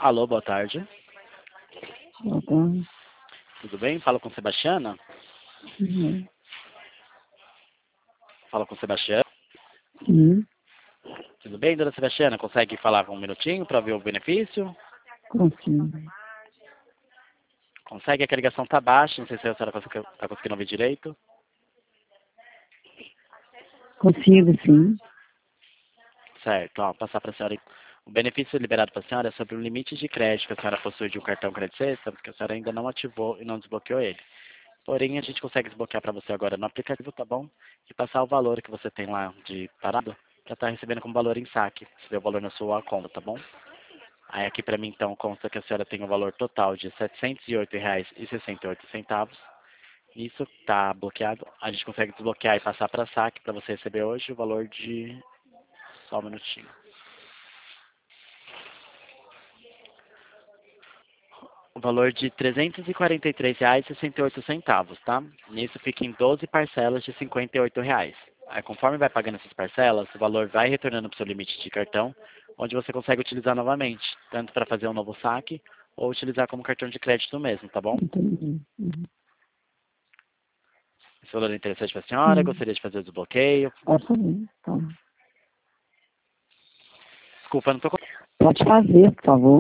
Alô, boa tarde. Boa tarde. Tudo bem? Fala com Sebastiana? Uhum. Fala com Sebastiana. Sim, Tudo bem, dona Sebastiana? Consegue falar um minutinho para ver o benefício? consigo. Consegue? É que a ligação tá baixa, não sei se a senhora está conseguindo ouvir direito. Consigo, sim. Certo, ó, passar para a senhora. O benefício liberado para a senhora é sobre o limite de crédito que a senhora possui de um cartão Credit System, porque a senhora ainda não ativou e não desbloqueou ele. Porém, a gente consegue desbloquear para você agora no aplicativo, tá bom? E passar o valor que você tem lá de parado para estar recebendo como valor em saque. Você vê o valor na sua conta, tá bom? Aí aqui para mim então consta que a senhora tem um valor total de R$ 708,68. Isso está bloqueado. A gente consegue desbloquear e passar para saque para você receber hoje o valor de... Só um minutinho. O valor de R$ 343,68, tá? Nisso fica em 12 parcelas de R$ 58. Aí conforme vai pagando essas parcelas, o valor vai retornando para o seu limite de cartão, onde você consegue utilizar novamente, tanto para fazer um novo saque ou utilizar como cartão de crédito mesmo, tá bom? Entendi. Uhum. Esse valor é interessante para a senhora, Sim. gostaria de fazer o desbloqueio. Posso ir, então. Desculpa, não estou Pode fazer, por favor.